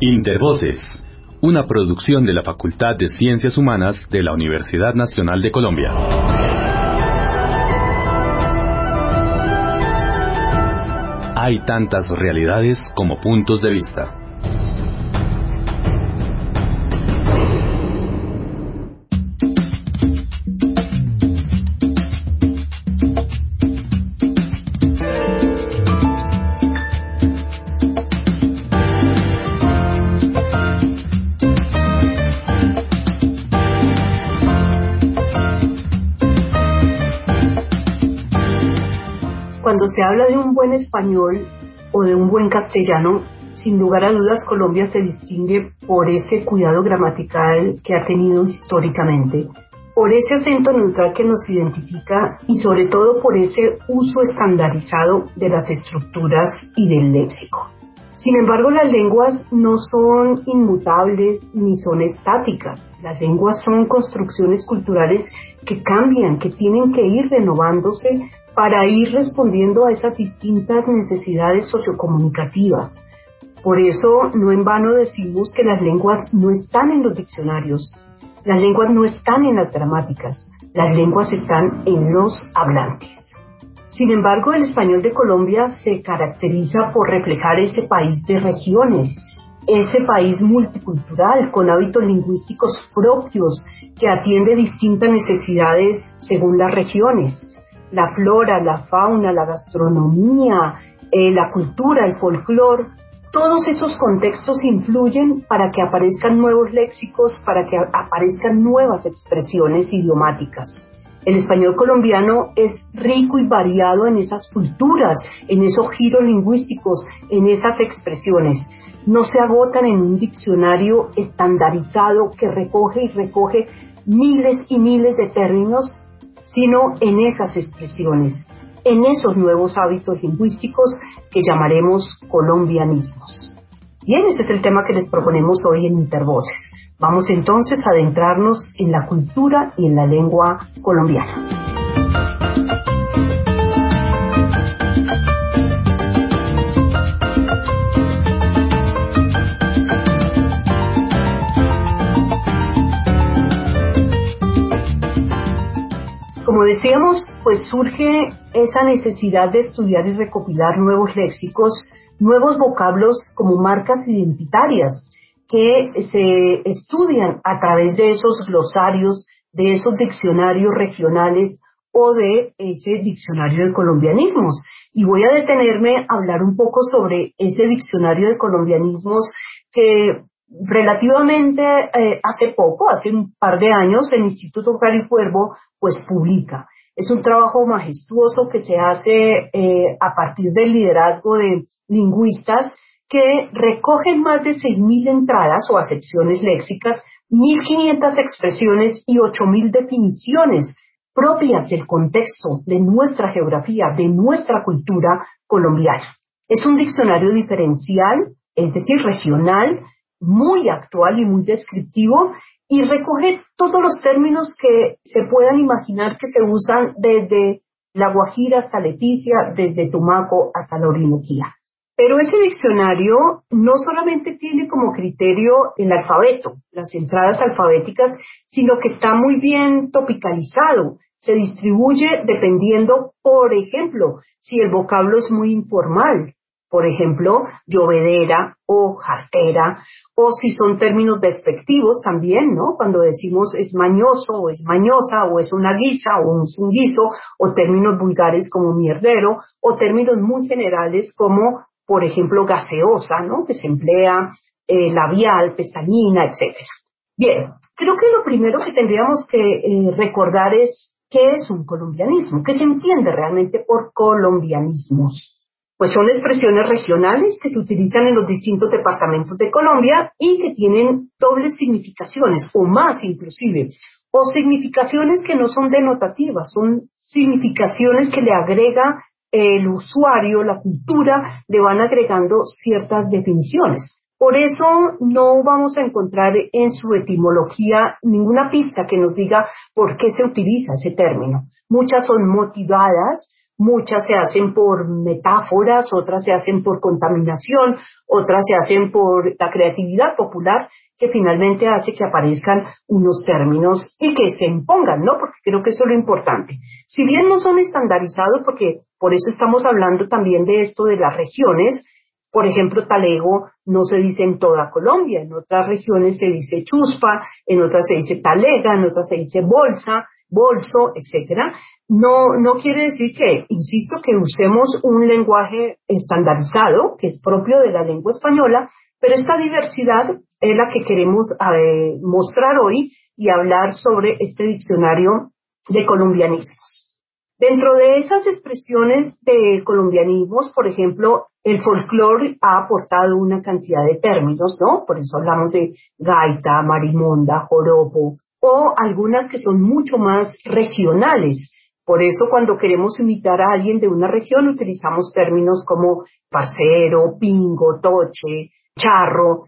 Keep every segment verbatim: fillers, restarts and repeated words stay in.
Intervoces, una producción de la Facultad de Ciencias Humanas de la Universidad Nacional de Colombia. Hay tantas realidades como puntos de vista. Cuando se habla de un buen español o de un buen castellano, sin lugar a dudas Colombia se distingue por ese cuidado gramatical que ha tenido históricamente, por ese acento neutral que nos identifica y sobre todo por ese uso estandarizado de las estructuras y del léxico. Sin embargo, las lenguas no son inmutables ni son estáticas. Las lenguas son construcciones culturales que cambian, que tienen que ir renovándose para ir respondiendo a esas distintas necesidades sociocomunicativas. Por eso, no en vano decimos que las lenguas no están en los diccionarios, las lenguas no están en las gramáticas, las lenguas están en los hablantes. Sin embargo, el español de Colombia se caracteriza por reflejar ese país de regiones, ese país multicultural, con hábitos lingüísticos propios, que atiende distintas necesidades según las regiones. La flora, la fauna, la gastronomía, eh, la cultura, el folclore, todos esos contextos influyen para que aparezcan nuevos léxicos, para que aparezcan nuevas expresiones idiomáticas. El español colombiano es rico y variado en esas culturas, en esos giros lingüísticos, en esas expresiones. No se agotan en un diccionario estandarizado que recoge y recoge miles y miles de términos, sino en esas expresiones, en esos nuevos hábitos lingüísticos que llamaremos colombianismos. Bien, ese es el tema que les proponemos hoy en Intervoces. Vamos entonces a adentrarnos en la cultura y en la lengua colombiana. Como decíamos, pues surge esa necesidad de estudiar y recopilar nuevos léxicos, nuevos vocablos como marcas identitarias que se estudian a través de esos glosarios, de esos diccionarios regionales o de ese diccionario de colombianismos. Y voy a detenerme a hablar un poco sobre ese diccionario de colombianismos que relativamente eh, hace poco, hace un par de años, el Instituto Cari Cuervo pues publica. Es un trabajo majestuoso que se hace eh, a partir del liderazgo de lingüistas que recogen más de seis mil entradas o acepciones léxicas, mil quinientas expresiones y ocho mil definiciones propias del contexto, de nuestra geografía, de nuestra cultura colombiana. Es un diccionario diferencial, es decir, regional, muy actual y muy descriptivo, y recoge todos los términos que se puedan imaginar que se usan desde La Guajira hasta Leticia, desde Tumaco hasta la Orinoquía. Pero ese diccionario no solamente tiene como criterio el alfabeto, las entradas alfabéticas, sino que está muy bien topicalizado. Se distribuye dependiendo, por ejemplo, si el vocablo es muy informal. Por ejemplo, llovedera o jartera, o si son términos despectivos también, ¿no? Cuando decimos es mañoso o es mañosa o es una guisa o es un guiso, o términos vulgares como mierdero, o términos muy generales como, por ejemplo, gaseosa, ¿no? Que se emplea eh, labial, pestañina, etcétera. Bien, creo que lo primero que tendríamos que eh, recordar es qué es un colombianismo, qué se entiende realmente por colombianismos. Pues son expresiones regionales que se utilizan en los distintos departamentos de Colombia y que tienen dobles significaciones, o más inclusive, o significaciones que no son denotativas, son significaciones que le agrega el usuario, la cultura, le van agregando ciertas definiciones. Por eso no vamos a encontrar en su etimología ninguna pista que nos diga por qué se utiliza ese término. Muchas son motivadas muchas se hacen por metáforas, otras se hacen por contaminación, otras se hacen por la creatividad popular, que finalmente hace que aparezcan unos términos y que se impongan, ¿no? Porque creo que eso es lo importante. Si bien no son estandarizados, porque por eso estamos hablando también de esto de las regiones. Por ejemplo, talego no se dice en toda Colombia, en otras regiones se dice chuspa, en otras se dice talega, en otras se dice bolsa, bolso, etcétera. No, no quiere decir que, insisto, que usemos un lenguaje estandarizado, que es propio de la lengua española, pero esta diversidad es la que queremos eh, mostrar hoy y hablar sobre este diccionario de colombianismos. Dentro de esas expresiones de colombianismos, por ejemplo, el folclore ha aportado una cantidad de términos, ¿no? Por eso hablamos de gaita, marimonda, joropo, o algunas que son mucho más regionales. Por eso cuando queremos imitar a alguien de una región utilizamos términos como parcero, pingo, toche, charro,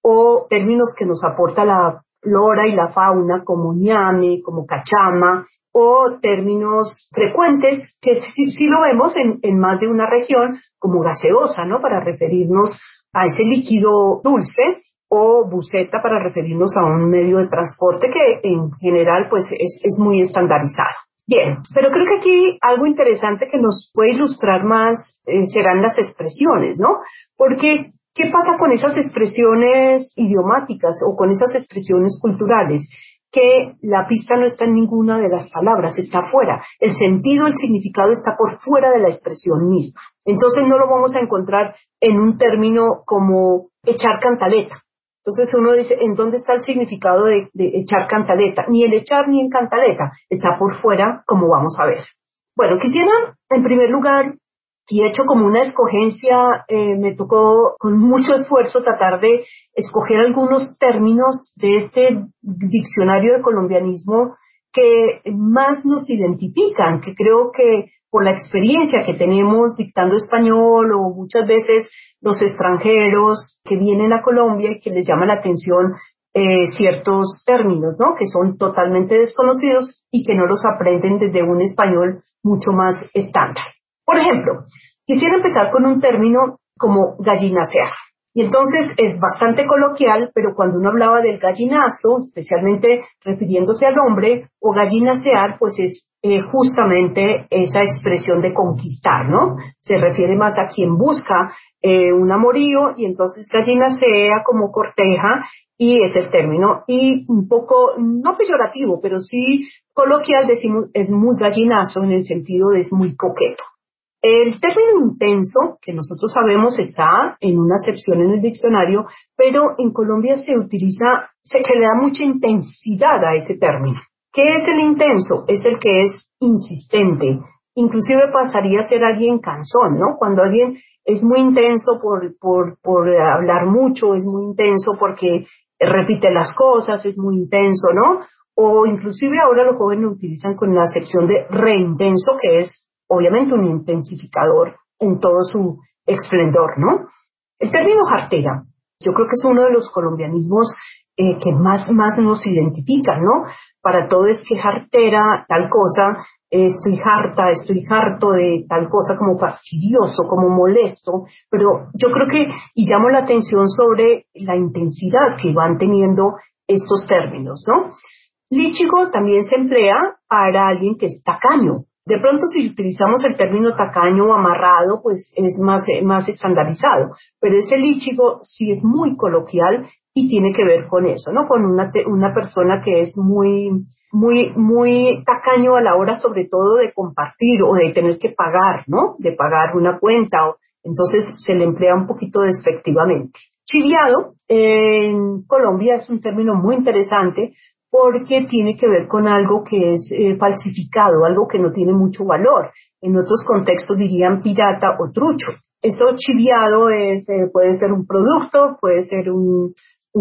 o términos que nos aporta la flora y la fauna como ñame, como cachama, o términos frecuentes que sí, sí lo vemos en, en más de una región, como gaseosa, ¿no? Para referirnos a ese líquido dulce, o buceta para referirnos a un medio de transporte que en general pues es, es muy estandarizado. Bien, pero creo que aquí algo interesante que nos puede ilustrar más eh, serán las expresiones, ¿no? Porque ¿qué pasa con esas expresiones idiomáticas o con esas expresiones culturales? Que la pista no está en ninguna de las palabras, está afuera. El sentido, el significado está por fuera de la expresión misma. Entonces no lo vamos a encontrar en un término como echar cantaleta. Entonces uno dice, ¿en dónde está el significado de, de echar cantaleta? Ni el echar ni en cantaleta, está por fuera, como vamos a ver. Bueno, quisiera, en primer lugar, y he hecho como una escogencia, eh, me tocó con mucho esfuerzo tratar de escoger algunos términos de este diccionario de colombianismo que más nos identifican, que creo que por la experiencia que tenemos dictando español o muchas veces los extranjeros que vienen a Colombia y que les llama la atención eh, ciertos términos, ¿no? Que son totalmente desconocidos y que no los aprenden desde un español mucho más estándar. Por ejemplo, quisiera empezar con un término como gallinacear. Y entonces es bastante coloquial, pero cuando uno hablaba del gallinazo, especialmente refiriéndose al hombre, o gallinacear, pues es eh, justamente esa expresión de conquistar, ¿no? Se refiere más a quien busca eh, un amorío y entonces gallinacea como corteja y es el término. Y un poco, no peyorativo, pero sí coloquial, decimos, es muy gallinazo en el sentido de es muy coqueto. El término intenso, que nosotros sabemos está en una acepción en el diccionario, pero en Colombia se utiliza, se, se le da mucha intensidad a ese término. ¿Qué es el intenso? Es el que es insistente. Inclusive pasaría a ser alguien cansón, ¿no? Cuando alguien es muy intenso por, por, por hablar mucho, es muy intenso porque repite las cosas, es muy intenso, ¿no? O inclusive ahora los jóvenes lo utilizan con la acepción de reintenso, que es obviamente un intensificador en todo su esplendor, ¿no? El término jartera, yo creo que es uno de los colombianismos eh, que más, más nos identifican, ¿no? Para todo es que jartera, tal cosa, eh, estoy harta, estoy harto de tal cosa como fastidioso, como molesto, pero yo creo que, y llamo la atención sobre la intensidad que van teniendo estos términos, ¿no? Líchigo también se emplea para alguien que es tacaño. De pronto, si utilizamos el término tacaño o amarrado, pues es más, más estandarizado. Pero ese líchigo sí es muy coloquial y tiene que ver con eso, ¿no? Con una, una persona que es muy, muy, muy tacaño a la hora, sobre todo, de compartir o de tener que pagar, ¿no? De pagar una cuenta. O, entonces, se le emplea un poquito despectivamente. Chiviado, en Colombia, es un término muy interesante, porque tiene que ver con algo que es eh, falsificado, algo que no tiene mucho valor. En otros contextos dirían pirata o trucho. Eso chiviado es, eh, puede ser un producto, puede ser un,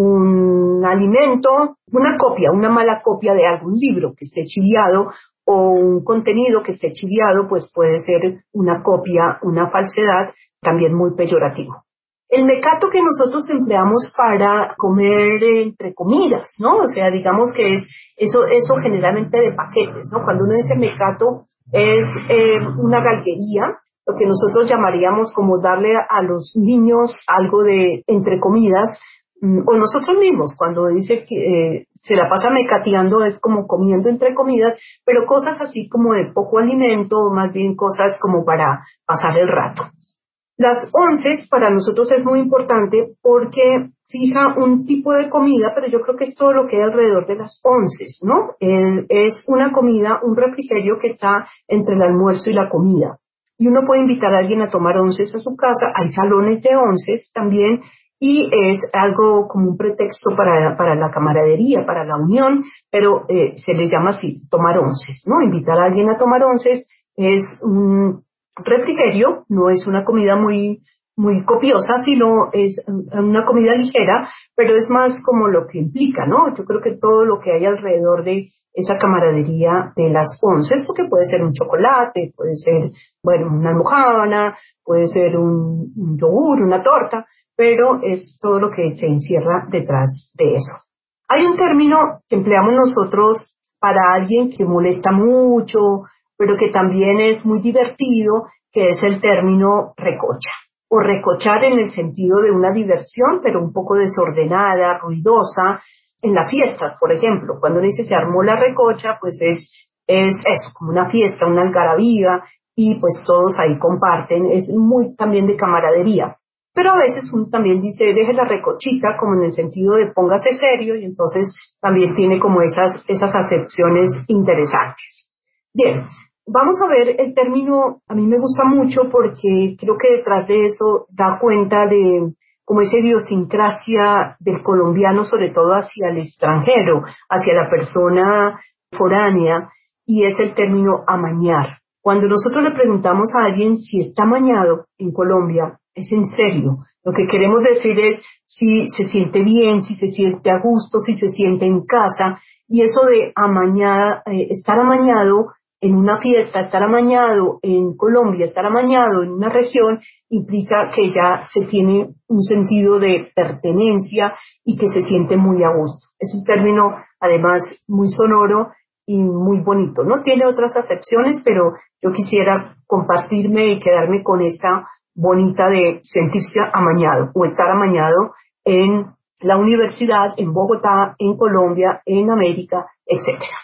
un alimento, una copia, una mala copia de algún libro que esté chiviado o un contenido que esté chiviado, pues puede ser una copia, una falsedad, también muy peyorativo. El mecato que nosotros empleamos para comer entre comidas, ¿no? O sea, digamos que es eso, eso generalmente de paquetes, ¿no? Cuando uno dice mecato, es eh, una galguería, lo que nosotros llamaríamos como darle a los niños algo de entre comidas, o nosotros mismos, cuando dice que eh, se la pasa mecateando, es como comiendo entre comidas, pero cosas así como de poco alimento, o más bien cosas como para pasar el rato. Las onces para nosotros es muy importante porque fija un tipo de comida, pero yo creo que es todo lo que hay alrededor de las onces, ¿no? El, es una comida, un refrigerio que está entre el almuerzo y la comida. Y uno puede invitar a alguien a tomar onces a su casa, hay salones de onces también, y es algo como un pretexto para, para la camaradería, para la unión, pero eh, se les llama así, tomar onces, ¿no? Invitar a alguien a tomar onces es un refrigerio, no es una comida muy, muy copiosa, sino es una comida ligera, pero es más como lo que implica, ¿no? Yo creo que todo lo que hay alrededor de esa camaradería de las onces, porque puede ser un chocolate, puede ser, bueno, una almojábana, puede ser un, un yogur, una torta, pero es todo lo que se encierra detrás de eso. Hay un término que empleamos nosotros para alguien que molesta mucho, pero que también es muy divertido, que es el término recocha, o recochar en el sentido de una diversión, pero un poco desordenada, ruidosa, en las fiestas, por ejemplo. Cuando dice se armó la recocha, pues es, es eso, como una fiesta, una algarabía, y pues todos ahí comparten, es muy también de camaradería. Pero a veces uno también dice, deje la recochita, como en el sentido de póngase serio, y entonces también tiene como esas, esas acepciones interesantes. Bien, vamos a ver el término, a mí me gusta mucho porque creo que detrás de eso da cuenta de como esa idiosincrasia del colombiano, sobre todo hacia el extranjero, hacia la persona foránea, y es el término amañar. Cuando nosotros le preguntamos a alguien si está amañado en Colombia, es en serio. Lo que queremos decir es si se siente bien, si se siente a gusto, si se siente en casa, y eso de amañar, eh, estar amañado en una fiesta, estar amañado en Colombia, estar amañado en una región, implica que ya se tiene un sentido de pertenencia y que se siente muy a gusto. Es un término, además, muy sonoro y muy bonito. No tiene otras acepciones, pero yo quisiera compartirme y quedarme con esta bonita de sentirse amañado o estar amañado en la universidad, en Bogotá, en Colombia, en América, etcétera.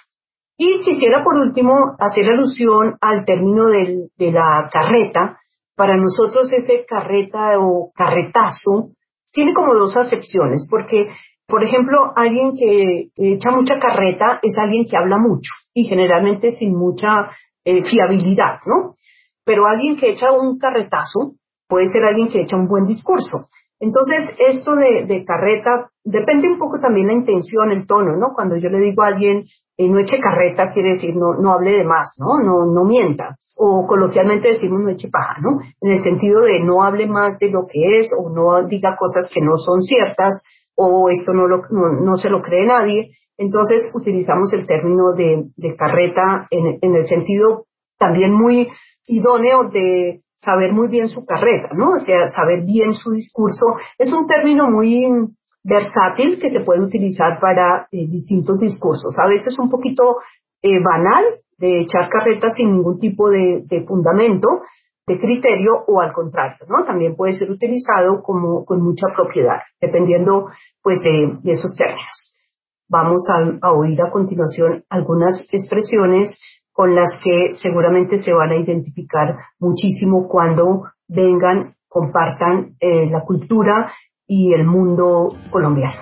Y quisiera por último hacer alusión al término del, de la carreta. Para nosotros ese carreta o carretazo tiene como dos acepciones, porque, por ejemplo, alguien que echa mucha carreta es alguien que habla mucho y generalmente sin mucha eh, fiabilidad, ¿no? Pero alguien que echa un carretazo puede ser alguien que echa un buen discurso. Entonces, esto de, de carreta depende un poco también la intención, el tono, ¿no? Cuando yo le digo a alguien, eh, no eche carreta, quiere decir no, no hable de más, ¿no? No, no mienta. O coloquialmente decimos no eche paja, ¿no? En el sentido de no hable más de lo que es, o no diga cosas que no son ciertas, o esto no, lo, no, no se lo cree nadie. Entonces, utilizamos el término de, de carreta en, en el sentido también muy idóneo de saber muy bien su carreta, ¿no? O sea, saber bien su discurso. Es un término muy versátil que se puede utilizar para eh, distintos discursos. A veces un poquito eh, banal, de echar carreta sin ningún tipo de, de fundamento, de criterio, o al contrario, ¿no? También puede ser utilizado como con mucha propiedad, dependiendo, pues, de, de esos términos. Vamos a, a oír a continuación algunas expresiones con las que seguramente se van a identificar muchísimo cuando vengan, compartan eh, la cultura y el mundo colombiano.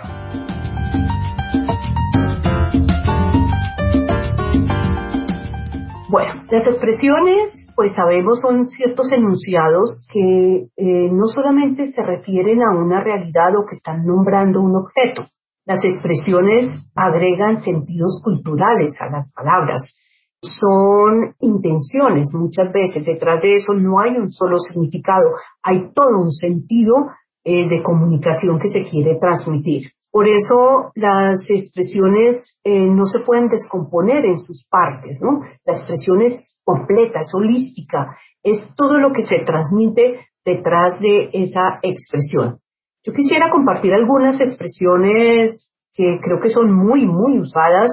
Bueno, las expresiones, pues sabemos, son ciertos enunciados que eh, no solamente se refieren a una realidad o que están nombrando un objeto. Las expresiones agregan sentidos culturales a las palabras. Son intenciones muchas veces, detrás de eso no hay un solo significado, hay todo un sentido eh, de comunicación que se quiere transmitir. Por eso las expresiones eh, no se pueden descomponer en sus partes, ¿no? La expresión es completa, es holística, es todo lo que se transmite detrás de esa expresión. Yo quisiera compartir algunas expresiones que creo que son muy, muy usadas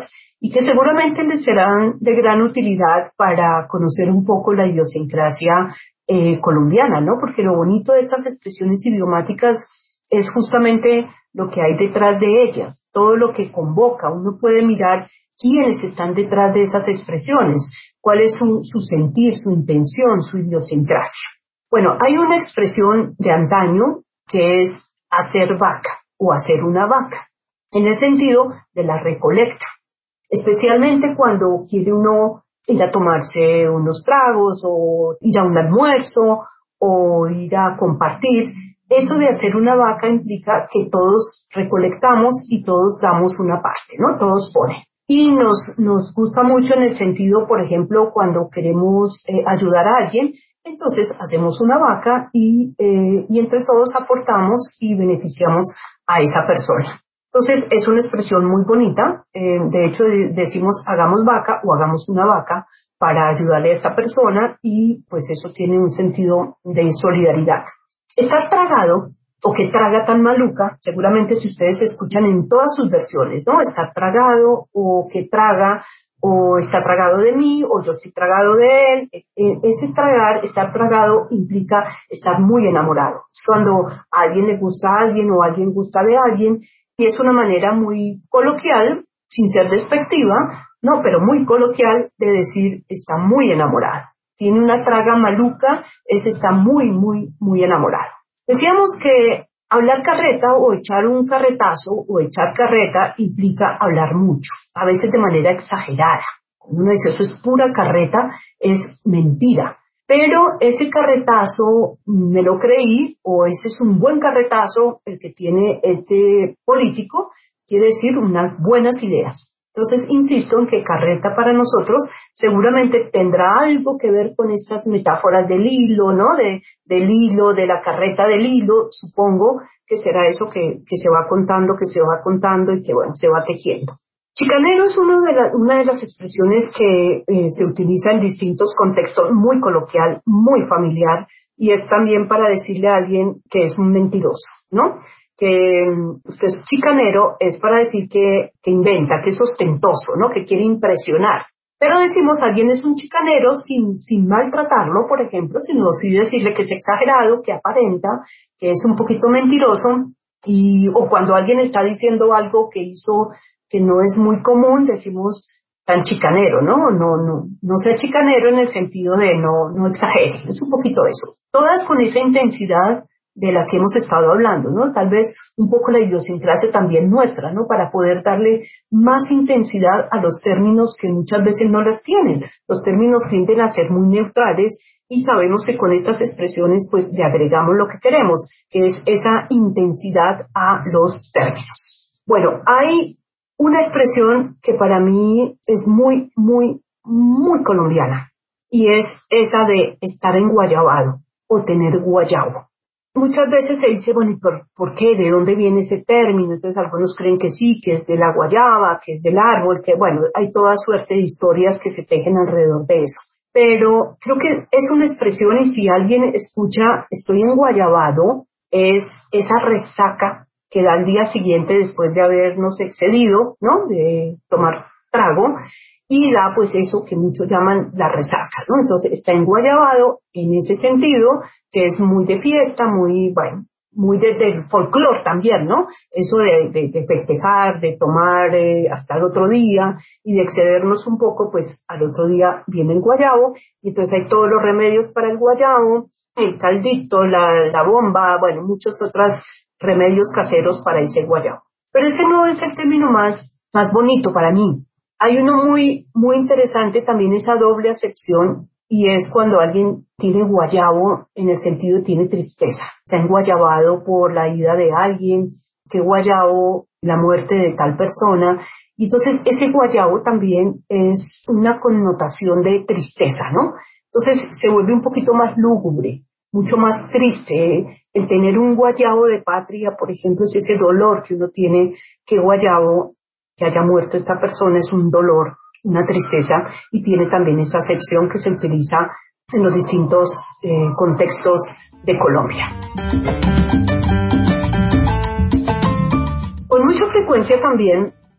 y que seguramente les serán de gran utilidad para conocer un poco la idiosincrasia eh, colombiana, ¿no? Porque lo bonito de estas expresiones idiomáticas es justamente lo que hay detrás de ellas, todo lo que convoca. Uno puede mirar quiénes están detrás de esas expresiones, cuál es su, su sentir, su intención, su idiosincrasia. Bueno, hay una expresión de antaño que es hacer vaca o hacer una vaca, en el sentido de la recolecta, especialmente cuando quiere uno ir a tomarse unos tragos o ir a un almuerzo o ir a compartir. Eso de hacer una vaca implica que todos recolectamos y todos damos una parte, ¿no? Todos ponen. Y nos, nos gusta mucho en el sentido, por ejemplo, cuando queremos eh, ayudar a alguien, entonces hacemos una vaca y, eh, y entre todos aportamos y beneficiamos a esa persona. Entonces es una expresión muy bonita, eh, de hecho de, decimos hagamos vaca o hagamos una vaca para ayudarle a esta persona y pues eso tiene un sentido de solidaridad. Estar tragado o que traga tan maluca, seguramente si ustedes escuchan en todas sus versiones, ¿no? Estar tragado o que traga o está tragado de mí o yo estoy tragado de él. Eh, ese tragar, estar tragado implica estar muy enamorado. Es cuando a alguien le gusta a alguien o alguien gusta de alguien y es una manera muy coloquial, sin ser despectiva, no, pero muy coloquial de decir está muy enamorado. Tiene una traga maluca, es está muy, muy, muy enamorado. Decíamos que hablar carreta o echar un carretazo o echar carreta implica hablar mucho, a veces de manera exagerada. Cuando uno dice eso es pura carreta, es mentira. Pero ese carretazo me lo creí o ese es un buen carretazo el que tiene este político, quiere decir unas buenas ideas. Entonces, insisto en que carreta para nosotros seguramente tendrá algo que ver con estas metáforas del hilo, ¿no? De, del hilo, de la carreta del hilo, supongo que será eso que, que se va contando, que se va contando y que, bueno, se va tejiendo. Chicanero es uno de la, una de las expresiones que eh, se utiliza en distintos contextos, muy coloquial, muy familiar, y es también para decirle a alguien que es un mentiroso, ¿no? Que usted es chicanero es para decir que, que inventa, que es ostentoso, ¿no? Que quiere impresionar. Pero decimos alguien es un chicanero sin, sin maltratarlo, por ejemplo, sino sí decirle que es exagerado, que aparenta, que es un poquito mentiroso, y, o cuando alguien está diciendo algo que hizo que no es muy común, decimos tan chicanero, ¿no? No, no, no sea chicanero en el sentido de no, no exagere, es un poquito eso. Todas con esa intensidad de la que hemos estado hablando, ¿no? Tal vez un poco la idiosincrasia también nuestra, ¿no? Para poder darle más intensidad a los términos que muchas veces no las tienen. Los términos tienden a ser muy neutrales y sabemos que con estas expresiones pues le agregamos lo que queremos, que es esa intensidad a los términos. Bueno, hay una expresión que para mí es muy, muy, muy colombiana y es esa de estar enguayabado o tener guayabo. Muchas veces se dice, bueno, ¿y por, por qué? ¿De dónde viene ese término? Entonces algunos creen que sí, que es de la guayaba, que es del árbol, que bueno, hay toda suerte de historias que se tejen alrededor de eso. Pero creo que es una expresión y si alguien escucha, estoy enguayabado, es esa resaca que da al día siguiente después de habernos excedido, ¿no? De tomar trago. Y da pues eso que muchos llaman la resaca, ¿no? Entonces está enguayabado en ese sentido, que es muy de fiesta, muy, bueno, muy de, de folclore también, ¿no? Eso de, de, de festejar, de tomar eh, hasta el otro día y de excedernos un poco, pues al otro día viene el guayabo y entonces hay todos los remedios para el guayabo, el caldito, la, la bomba, bueno, muchos otros remedios caseros para ese guayabo. Pero ese no es el término más, más bonito para mí. Hay uno muy, muy interesante también, esa doble acepción, y es cuando alguien tiene guayabo en el sentido de tiene tristeza. Está enguayabado por la ida de alguien, que guayabo la muerte de tal persona. Y entonces ese guayabo también es una connotación de tristeza, ¿no? Entonces se vuelve un poquito más lúgubre, mucho más triste. El tener un guayabo de patria, por ejemplo, es ese dolor que uno tiene, que guayabo, que haya muerto esta persona, es un dolor, una tristeza, y tiene también esa acepción que se utiliza en los distintos eh, contextos de Colombia. Con mucha frecuencia también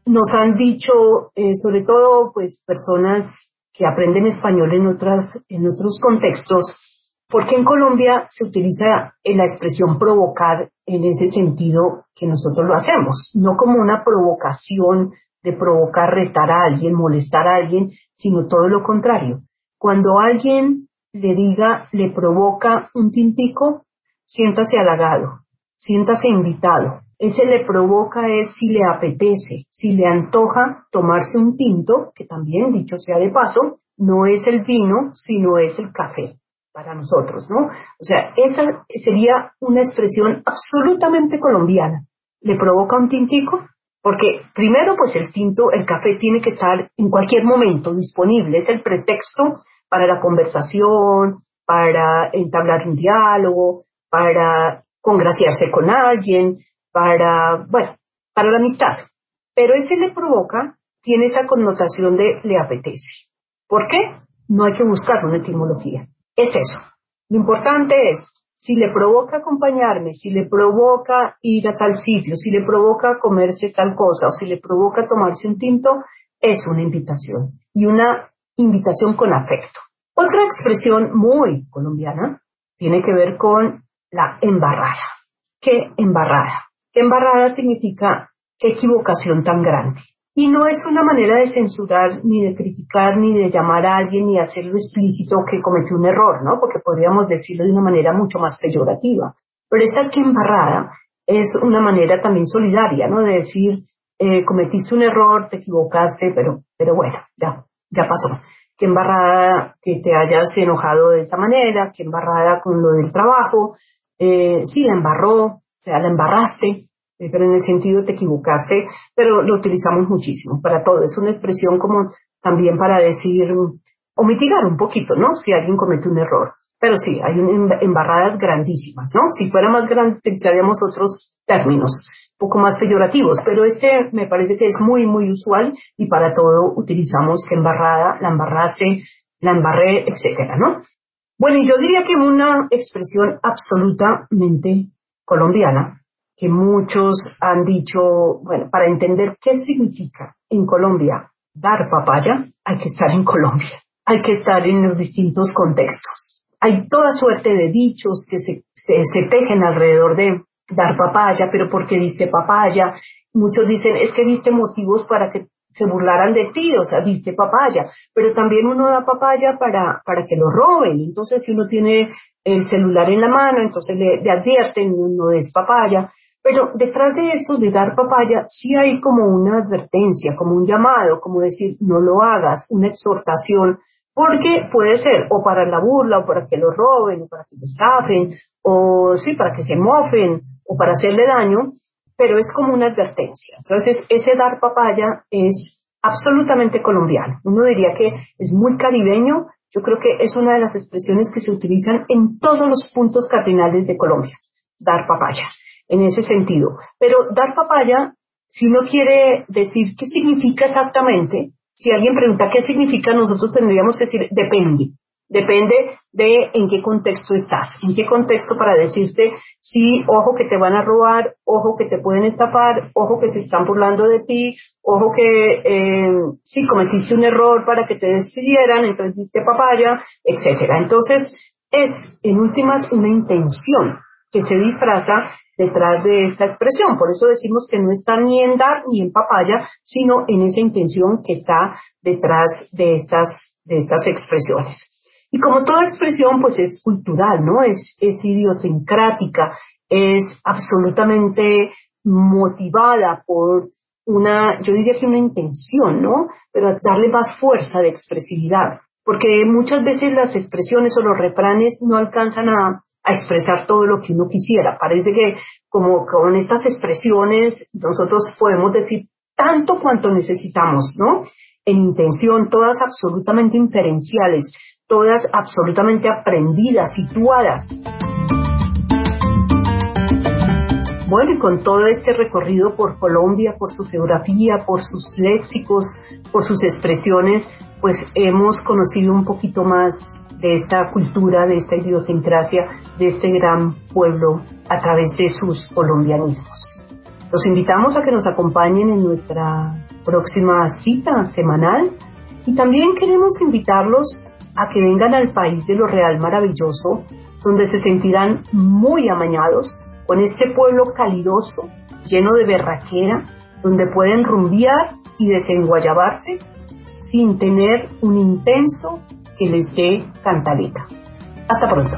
nos han dicho, eh, sobre todo, pues, personas que aprenden español en otras, en otros contextos, ¿por qué en Colombia se utiliza la expresión provocar en ese sentido que nosotros lo hacemos? No como una provocación de provocar, retar a alguien, molestar a alguien, sino todo lo contrario. Cuando alguien le diga, le provoca un tintico, siéntase halagado, siéntase invitado. Ese le provoca es si le apetece, si le antoja tomarse un tinto, que también, dicho sea de paso, no es el vino, sino es el café para nosotros, ¿no? O sea, esa sería una expresión absolutamente colombiana. ¿Le provoca un tintico? Porque primero, pues el tinto, el café tiene que estar en cualquier momento disponible, es el pretexto para la conversación, para entablar un diálogo, para congraciarse con alguien, para, bueno, para la amistad. Pero ese le provoca tiene esa connotación de le apetece. ¿Por qué? No hay que buscar una etimología. Es eso. Lo importante es, si le provoca acompañarme, si le provoca ir a tal sitio, si le provoca comerse tal cosa, o si le provoca tomarse un tinto, es una invitación. Y una invitación con afecto. Otra expresión muy colombiana tiene que ver con la embarrada. ¿Qué embarrada? ¿Qué embarrada significa qué equivocación tan grande? Y no es una manera de censurar, ni de criticar, ni de llamar a alguien, ni hacerlo explícito que cometió un error, ¿no? Porque podríamos decirlo de una manera mucho más peyorativa. Pero esta que embarrada es una manera también solidaria, ¿no? De decir, eh, cometiste un error, te equivocaste, pero, pero bueno, ya, ya pasó. Qué embarrada que te hayas enojado de esa manera, qué embarrada con lo del trabajo, eh, sí, la embarró, o sea, la embarraste, eh, pero en el sentido te equivocaste, pero lo utilizamos muchísimo para todo. Es una expresión como también para decir, o mitigar un poquito, ¿no? Si alguien comete un error. Pero sí, hay embarradas grandísimas, ¿no? Si fuera más grande, utilizaríamos otros términos, un poco más peyorativos, pero este me parece que es muy, muy usual y para todo utilizamos que embarrada, la embarraste, la embarré, etcétera, ¿no? Bueno, y yo diría que una expresión absolutamente colombiana, que muchos han dicho, bueno, para entender qué significa en Colombia dar papaya, hay que estar en Colombia, hay que estar en los distintos contextos. Hay toda suerte de dichos que se, se, se tejen alrededor de dar papaya, pero ¿por qué diste papaya? Muchos dicen, es que diste motivos para que se burlaran de ti, o sea, diste papaya, pero también uno da papaya para, para que lo roben. Entonces, si uno tiene el celular en la mano, entonces le, le advierten, no des papaya. Pero detrás de eso, de dar papaya, sí hay como una advertencia, como un llamado, como decir, no lo hagas, una exhortación, porque puede ser o para la burla, o para que lo roben, o para que lo estafen, o sí, para que se mofen, o para hacerle daño, pero es como una advertencia. Entonces, ese dar papaya es absolutamente colombiano. Uno diría que es muy caribeño. Yo creo que es una de las expresiones que se utilizan en todos los puntos cardinales de Colombia, dar papaya, en ese sentido. Pero dar papaya, si no quiere decir qué significa exactamente, si alguien pregunta qué significa, nosotros tendríamos que decir, depende. Depende de en qué contexto estás, en qué contexto para decirte, sí, ojo que te van a robar, ojo que te pueden estafar, ojo que se están burlando de ti, ojo que eh, sí, cometiste un error para que te despidieran, entonces diste papaya, etcétera. Entonces, es, en últimas, una intención que se disfraza detrás de esta expresión. Por eso decimos que no está ni en dar ni en papaya, sino en esa intención que está detrás de estas, de estas expresiones. Y como toda expresión, pues es cultural, ¿no? Es, es idiosincrática, es absolutamente motivada por una, yo diría que una intención, ¿no? Pero darle más fuerza de expresividad. Porque muchas veces las expresiones o los refranes no alcanzan a, a expresar todo lo que uno quisiera. Parece que como con estas expresiones nosotros podemos decir tanto cuanto necesitamos, ¿no? En intención, todas absolutamente inferenciales, todas absolutamente aprendidas, situadas. Bueno, y con todo este recorrido por Colombia, por su geografía, por sus léxicos, por sus expresiones, pues hemos conocido un poquito más de esta cultura, de esta idiosincrasia, de este gran pueblo a través de sus colombianismos. Los invitamos a que nos acompañen en nuestra próxima cita semanal. Y también queremos invitarlos a que vengan al país de lo real maravilloso, donde se sentirán muy amañados con este pueblo calidoso, lleno de berraquera, donde pueden rumbear y desenguayabarse sin tener un intenso que les dé cantaleta. Hasta pronto.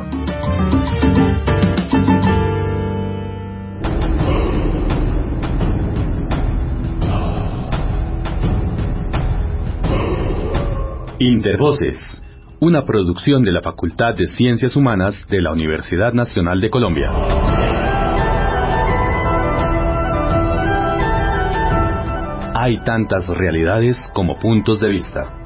Intervoces, una producción de la Facultad de Ciencias Humanas de la Universidad Nacional de Colombia. Hay tantas realidades como puntos de vista.